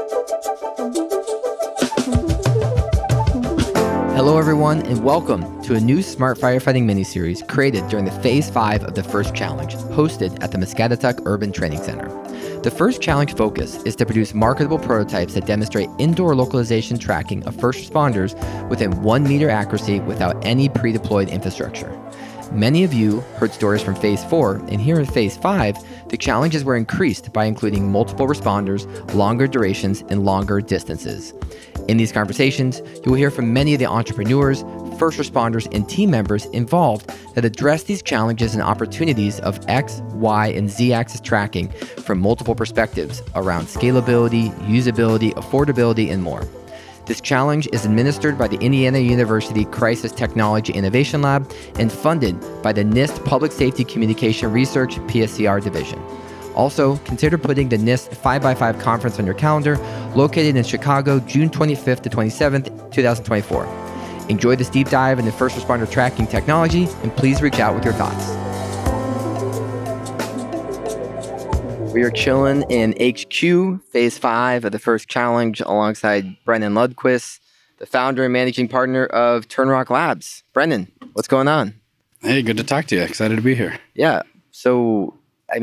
Hello, everyone, and welcome to a new Smart Firefighting miniseries created during the Phase 5 of the First Challenge, hosted at the Muscatatuck Urban Training Center. The First Challenge focus is to produce marketable prototypes that demonstrate indoor localization tracking of first responders within 1 meter accuracy without any pre-deployed infrastructure. Many of you heard stories from Phase 4, and here in Phase 5, the challenges were increased by including multiple responders, longer durations, and longer distances. In these conversations, you will hear from many of the entrepreneurs, first responders, and team members involved that address these challenges and opportunities of X, Y, and Z axis tracking from multiple perspectives around scalability, usability, affordability, and more. This challenge is administered by the Indiana University Crisis Technology Innovation Lab and funded by the NIST Public Safety Communication Research PSCR Division. Also, consider putting the NIST 5x5 conference on your calendar, located in Chicago, June 25th to 27th, 2024. Enjoy this deep dive into first responder tracking technology, and please reach out with your thoughts. We are chilling in HQ, Phase 5 of the First Challenge, alongside Brennan Lundquist, the founder and managing partner of Turnrock Labs. Brennan, what's going on? Hey, good to talk to you. Excited to be here. Yeah, so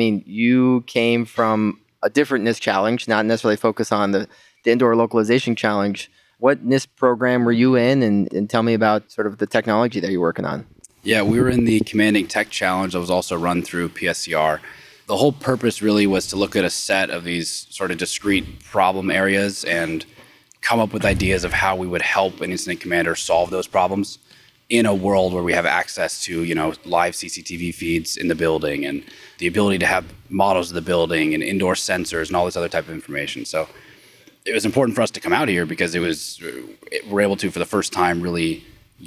you came from a different NIST challenge, not necessarily focused on the indoor localization challenge. What NIST program were you in? And tell me about sort of the technology that you're working on. Yeah, we were in the Commanding Tech Challenge that was also run through PSCR. The whole purpose really was to look at a set of these sort of discrete problem areas and come up with ideas of how we would help an incident commander solve those problems in a world where we have access to, live CCTV feeds in the building and the ability to have models of the building and indoor sensors and all this other type of information. So it was important for us to come out here because we're able to, for the first time, really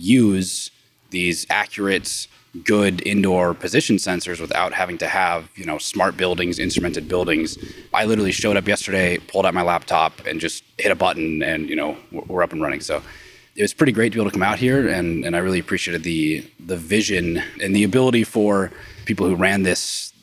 use these accurate, good indoor position sensors without having to have, smart buildings, instrumented buildings. I literally showed up yesterday, pulled out my laptop and just hit a button and, we're up and running. So it was pretty great to be able to come out here, and I really appreciated the vision and the ability for people who ran this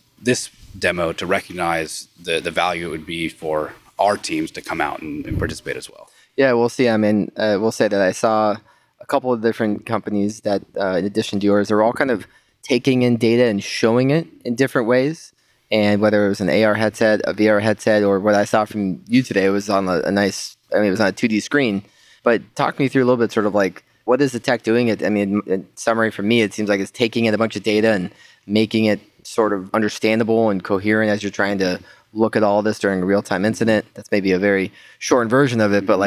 demo to recognize the value it would be for our teams to come out and participate as well. Yeah, we'll see. We'll say that I saw a couple of different companies that, in addition to yours, are all kind of taking in data and showing it in different ways. And whether it was an AR headset, a VR headset, or what I saw from you today, it was on it was on a 2D screen. But talk me through a little bit, sort of like, what is the tech doing? In summary, for me, it seems like it's taking in a bunch of data and making it sort of understandable and coherent as you're trying to look at all this during a real-time incident. That's maybe a very short version of it, but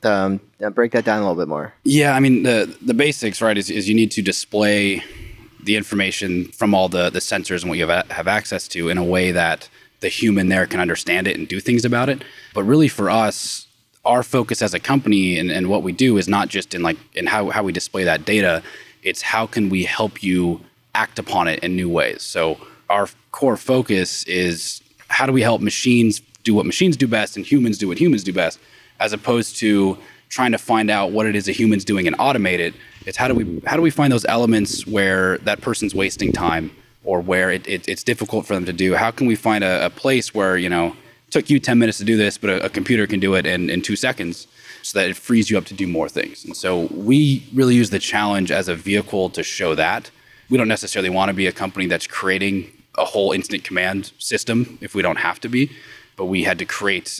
break that down a little bit more. Yeah, the basics, right, is you need to display the information from all the sensors and what you have access to in a way that the human there can understand it and do things about it. But really for us, our focus as a company and what we do is not just in how we display that data. It's how can we help you act upon it in new ways. So our core focus is how do we help machines do what machines do best and humans do what humans do best, as opposed to trying to find out what it is a human's doing and automate it. It's how do we find those elements where that person's wasting time or where it's difficult for them to do. How can we find a place where, it took you 10 minutes to do this, but a computer can do it in 2 seconds, so that it frees you up to do more things. And so we really use the challenge as a vehicle to show that. We don't necessarily want to be a company that's creating a whole incident command system if we don't have to be, but we had to create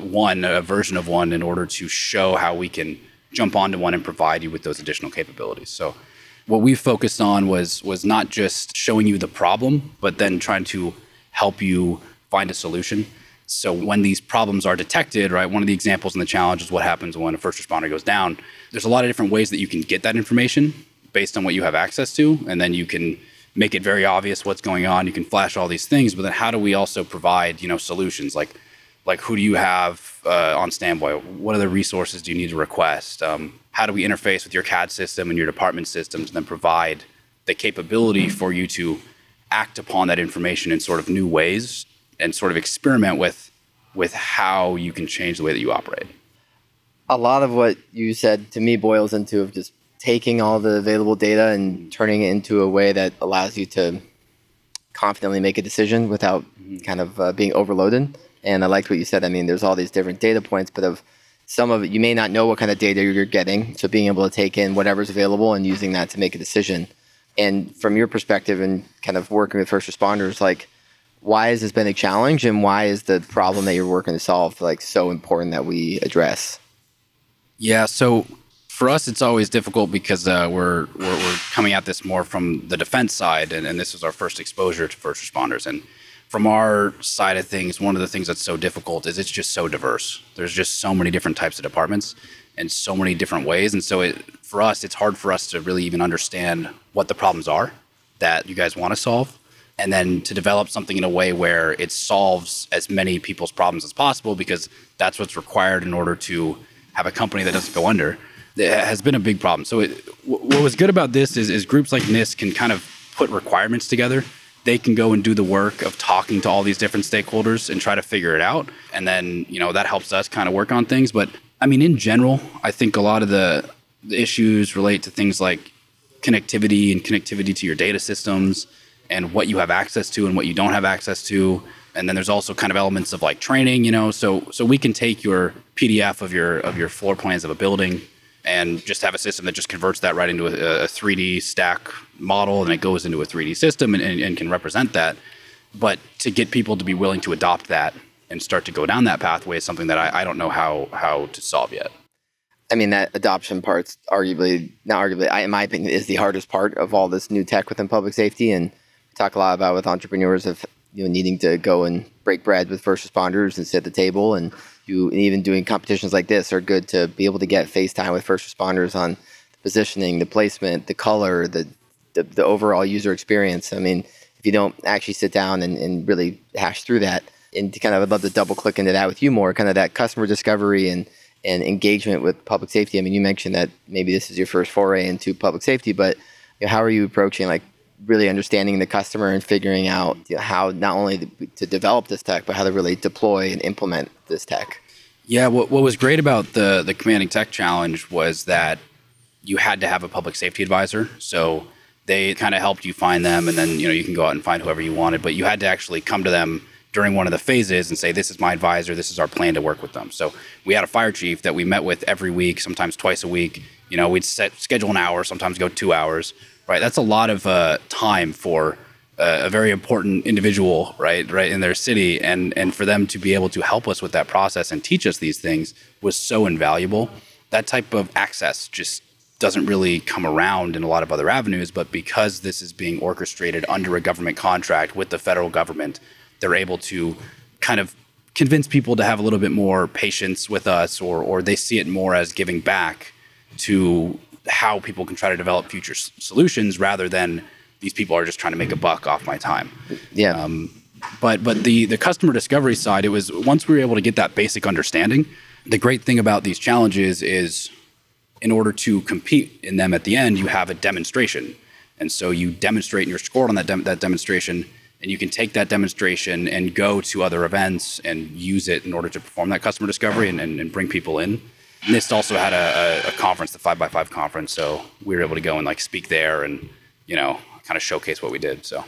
a version of one in order to show how we can jump onto one and provide you with those additional capabilities. So what we focused on was not just showing you the problem, but then trying to help you find a solution. So when these problems are detected, right, one of the examples in the challenge is what happens when a first responder goes down. There's a lot of different ways that you can get that information based on what you have access to, and then you can make it very obvious what's going on. You can flash all these things, but then how do we also provide, solutions like who do you have on standby? What other resources do you need to request? How do we interface with your CAD system and your department systems, and then provide the capability for you to act upon that information in sort of new ways and sort of experiment with how you can change the way that you operate. A lot of what you said to me boils into just taking all the available data and turning it into a way that allows you to confidently make a decision without kind of being overloaded. And I liked what you said. I mean, there's all these different data points, but of some of it, you may not know what kind of data you're getting. So being able to take in whatever's available and using that to make a decision. And from your perspective and kind of working with first responders, like, why has this been a challenge, and why is the problem that you're working to solve like so important that we address? Yeah, so for us, it's always difficult because we're coming at this more from the defense side, and this is our first exposure to first responders. And from our side of things, one of the things that's so difficult is it's just so diverse. There's just so many different types of departments and so many different ways. And so for us, it's hard for us to really even understand what the problems are that you guys want to solve, and then to develop something in a way where it solves as many people's problems as possible, because that's what's required in order to have a company that doesn't go under. It has been a big problem. So what was good about this is groups like NIST can kind of put requirements together. They can go and do the work of talking to all these different stakeholders and try to figure it out. And then, that helps us kind of work on things. But I mean, in general, I think a lot of the issues relate to things like connectivity to your data systems, and what you have access to and what you don't have access to. And then there's also kind of elements of like training, so we can take your PDF of your floor plans of a building and just have a system that just converts that right into a 3D stack model, and it goes into a 3D system and can represent that. But to get people to be willing to adopt that and start to go down that pathway is something that I don't know how to solve yet. I mean, that adoption part's in my opinion, is the hardest part of all this new tech within public safety. And we talk a lot about with entrepreneurs of needing to go and break bread with first responders and sit at the table, and even doing competitions like this are good to be able to get face time with first responders on the positioning, the placement, the color, the overall user experience. I mean, if you don't actually sit down and really hash through that, and kind of I'd love to double click into that with you more, kind of that customer discovery and engagement with public safety. I mean, you mentioned that maybe this is your first foray into public safety, but how are you approaching like really understanding the customer and figuring out how not only to develop this tech, but how to really deploy and implement this tech? Yeah, what was great about the Commanding Tech Challenge was that you had to have a public safety advisor. So they kind of helped you find them, and then you can go out and find whoever you wanted. But you had to actually come to them during one of the phases and say, "This is my advisor. This is our plan to work with them." So we had a fire chief that we met with every week, sometimes twice a week. We'd schedule an hour, sometimes go 2 hours. Right, that's a lot of time for a very important individual, right in their city, and for them to be able to help us with that process and teach us these things was so invaluable. That type of access just doesn't really come around in a lot of other avenues, but because this is being orchestrated under a government contract with the federal government, they're able to kind of convince people to have a little bit more patience with us, or they see it more as giving back to how people can try to develop future solutions rather than these people are just trying to make a buck off my time. Yeah. But the customer discovery side, it was once we were able to get that basic understanding, the great thing about these challenges is in order to compete in them at the end, you have a demonstration. And so you demonstrate and you're scored on that demonstration, and you can take that demonstration and go to other events and use it in order to perform that customer discovery and bring people in. NIST also had a conference, the 5x5 conference, so we were able to go and like speak there and kind of showcase what we did. So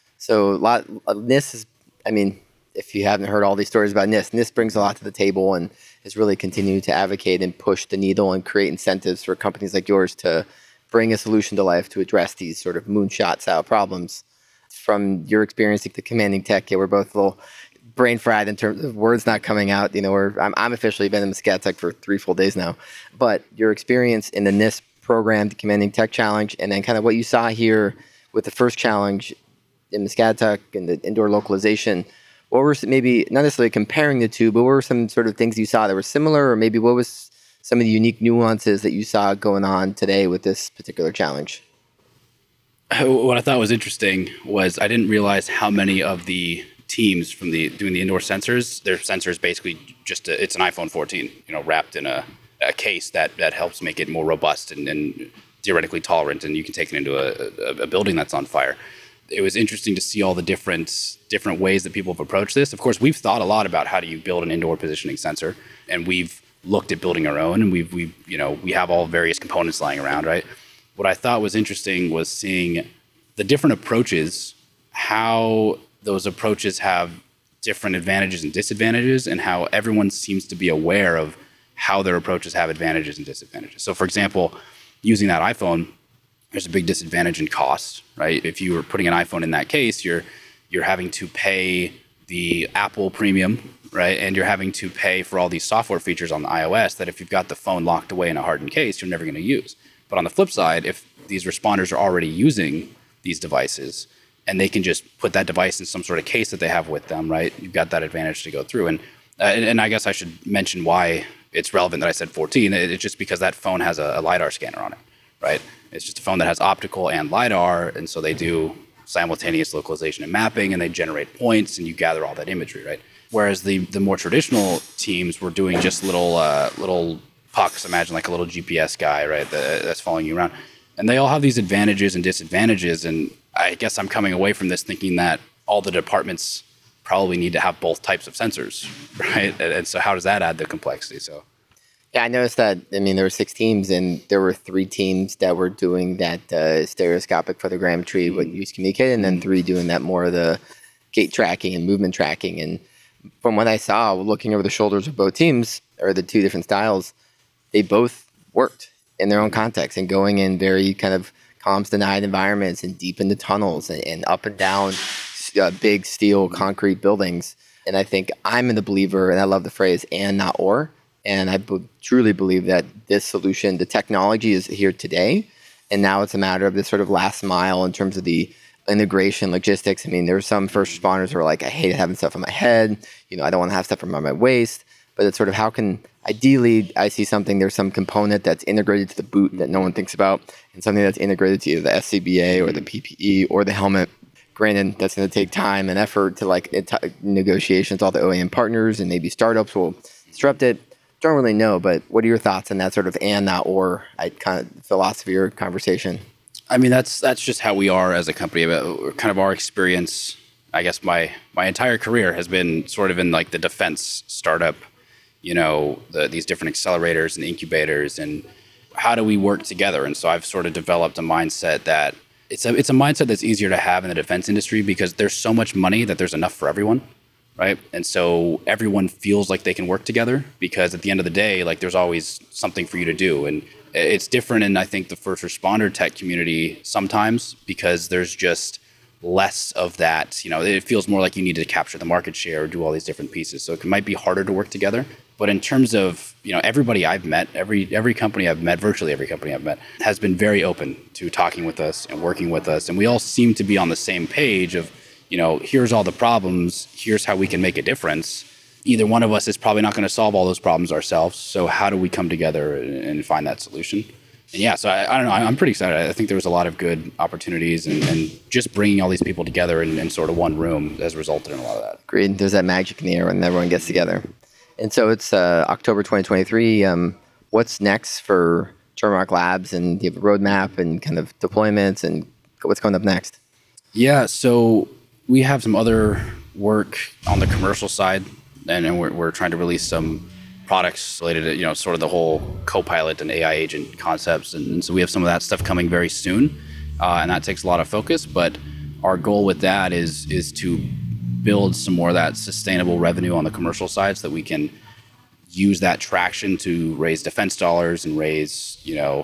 NIST is, I mean, if you haven't heard all these stories about NIST brings a lot to the table and has really continued to advocate and push the needle and create incentives for companies like yours to bring a solution to life to address these sort of moonshot style problems. From your experience at the Commanding Tech, we're both a little brain fried in terms of words not coming out. I'm officially been in Muscatatuck for 3 full days now. But your experience in the NIST program, the Commanding Tech Challenge, and then kind of what you saw here with the first challenge in Muscatatuck and the indoor localization, what were maybe not necessarily comparing the two, but what were some sort of things you saw that were similar, or maybe what was some of the unique nuances that you saw going on today with this particular challenge? What I thought was interesting was I didn't realize how many of the teams from doing the indoor sensors, their sensors basically just it's an iPhone 14, wrapped in a case that helps make it more robust and theoretically tolerant, and you can take it into a building that's on fire. It was interesting to see all the different ways that people have approached this. Of course, we've thought a lot about how do you build an indoor positioning sensor, and we've looked at building our own, and we have all various components lying around, right? What I thought was interesting was seeing the different approaches, how those approaches have different advantages and disadvantages and how everyone seems to be aware of how their approaches have advantages and disadvantages. So for example, using that iPhone, there's a big disadvantage in cost, right? If you were putting an iPhone in that case, you're having to pay the Apple premium, right? And you're having to pay for all these software features on the iOS that if you've got the phone locked away in a hardened case, you're never going to use. But on the flip side, if these responders are already using these devices and they can just put that device in some sort of case that they have with them, right? You've got that advantage to go through. And I guess I should mention why it's relevant that I said 14. It's just because that phone has a LiDAR scanner on it, right? It's just a phone that has optical and LiDAR, and so they do simultaneous localization and mapping, and they generate points, and you gather all that imagery, right? Whereas the more traditional teams were doing just little pucks, imagine like a little GPS guy, right, that's following you around. And they all have these advantages and disadvantages, and I guess I'm coming away from this thinking that all the departments probably need to have both types of sensors, right? And so how does that add the complexity? So Yeah, I noticed that. I mean, there were 6 teams, and there were 3 teams that were doing that stereoscopic photogrammetry, what you communicated, and then 3 doing that more of the gait tracking and movement tracking. And from what I saw, looking over the shoulders of both teams, or the 2 different styles, they both worked in their own context and going in very kind of comms denied environments and deep into tunnels and up and down big steel concrete buildings. And I think I'm a believer, and I love the phrase "and not or." And I truly believe that this solution, the technology is here today, and now it's a matter of the sort of last mile in terms of the integration, logistics. I mean, there's some first responders who are like, I hate having stuff on my head. I don't want to have stuff around my waist. But it's sort of how can, ideally, I see something, there's some component that's integrated to the boot that no one thinks about, and something that's integrated to either the SCBA or the PPE or the helmet. Granted, that's going to take time and effort to negotiations, all the OEM partners, and maybe startups will disrupt it. Don't really know, but what are your thoughts on that sort of and not or kind of philosophy or conversation? I mean, that's just how we are as a company. Kind of our experience, I guess my entire career has been sort of in like the defense startup, these different accelerators and incubators, and how do we work together? And so I've sort of developed a mindset that it's a mindset that's easier to have in the defense industry because there's so much money that there's enough for everyone. Right. And so everyone feels like they can work together because at the end of the day, like there's always something for you to do. And it's different in, I think, the first responder tech community sometimes because there's just less of that. It feels more like you need to capture the market share or do all these different pieces. So it might be harder to work together. But in terms of, everybody I've met, every company I've met, virtually every company I've met, has been very open to talking with us and working with us. And we all seem to be on the same page of, here's all the problems, here's how we can make a difference. Either one of us is probably not going to solve all those problems ourselves. So how do we come together and find that solution? And yeah, so I don't know, I'm pretty excited. I think there was a lot of good opportunities and just bringing all these people together in sort of one room has resulted in a lot of that. Agreed. There's that magic in the air when everyone gets together. And so it's October 2023. What's next for Turmeric Labs, and do you have a roadmap and kind of deployments and what's coming up next? Yeah, so we have some other work on the commercial side, and we're trying to release some products related to, sort of the whole Copilot and AI agent concepts. And so we have some of that stuff coming very soon, and that takes a lot of focus. But our goal with that is to build some more of that sustainable revenue on the commercial side so that we can use that traction to raise defense dollars and raise,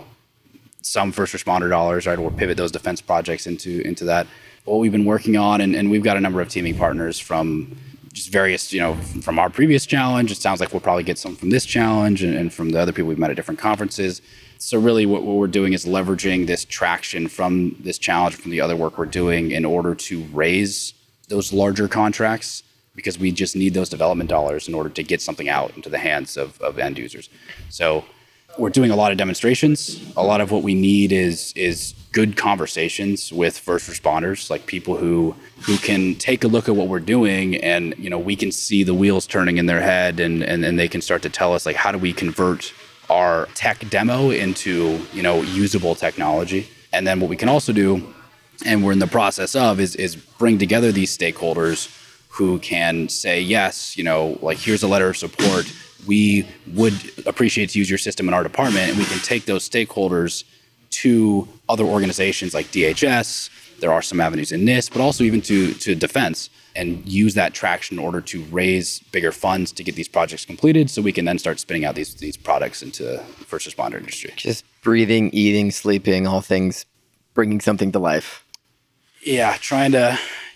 some first responder dollars, right? Or pivot those defense projects into that. What we've been working on, and we've got a number of teaming partners from just various, from our previous challenge. It sounds like we'll probably get some from this challenge and from the other people we've met at different conferences. So really what we're doing is leveraging this traction from this challenge, from the other work we're doing in order to raise those larger contracts because we just need those development dollars in order to get something out into the hands of end users. So we're doing a lot of demonstrations. A lot of what we need is good conversations with first responders, like people who can take a look at what we're doing and, we can see the wheels turning in their head and they can start to tell us, like, how do we convert our tech demo into, usable technology? And then what we can also do, and we're in the process of, is bring together these stakeholders who can say, yes, like, here's a letter of support. We would appreciate to use your system in our department, and we can take those stakeholders to other organizations like DHS. There are some avenues in NIST, but also even to defense and use that traction in order to raise bigger funds to get these projects completed so we can then start spinning out these products into the first responder industry. Just breathing, eating, sleeping, all things bringing something to life. Yeah, trying to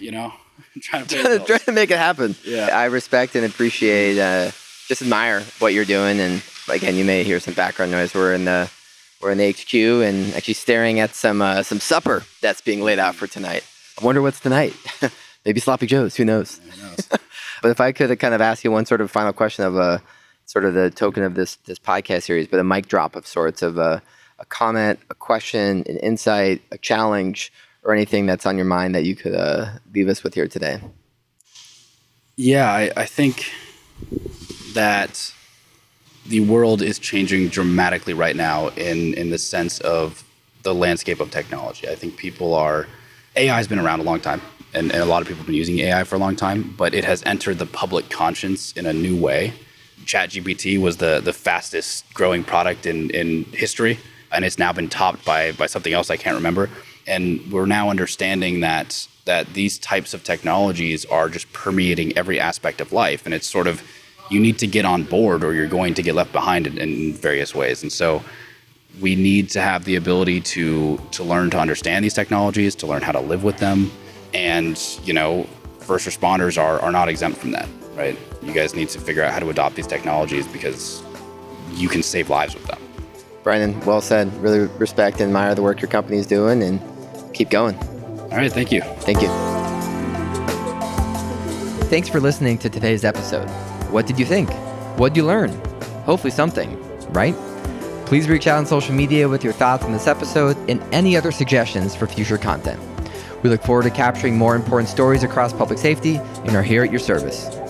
make it happen. Yeah. I respect and appreciate, just admire what you're doing. And again, you may hear some background noise. We're in the HQ and actually staring at some supper that's being laid out for tonight. I wonder what's tonight. Maybe Sloppy Joe's, who knows? Who knows? But if I could kind of ask you one sort of final question of sort of the token of this podcast series, but a mic drop of sorts of a comment, a question, an insight, a challenge, or anything that's on your mind that you could leave us with here today. Yeah, I think that the world is changing dramatically right now in the sense of the landscape of technology. I think AI has been around a long time. And a lot of people have been using AI for a long time, but it has entered the public conscience in a new way. ChatGPT was the fastest growing product in history, and it's now been topped by something else I can't remember. And we're now understanding that these types of technologies are just permeating every aspect of life. And it's sort of, you need to get on board or you're going to get left behind in various ways. And so we need to have the ability to learn to understand these technologies, to learn how to live with them. And, first responders are not exempt from that, right? You guys need to figure out how to adopt these technologies because you can save lives with them. Brandon, well said. Really respect and admire the work your company is doing and keep going. All right. Thank you. Thank you. Thanks for listening to today's episode. What did you think? What did you learn? Hopefully something, right? Please reach out on social media with your thoughts on this episode and any other suggestions for future content. We look forward to capturing more important stories across public safety and are here at your service.